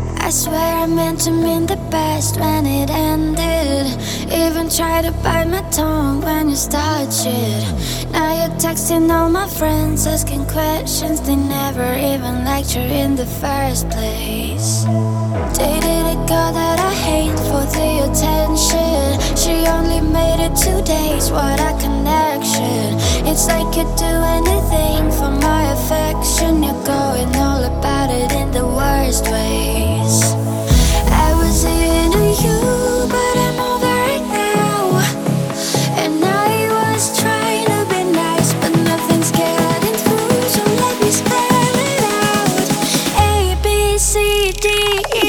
I swear I meant to mean the best when it ended. Even tried to bite my tongue when you started shit. Now you're texting all my friends, asking questions they never even liked you in the first place. Dated a girl that I hate for the attention. She only made it 2 days, what a connection. It's like you'd do anything for my affection. You're going all about it in the worst ways. I was into you, but I'm over it now. And I was trying to be nice, but nothing's getting through, so let me spell it out. A, B, C, D, E.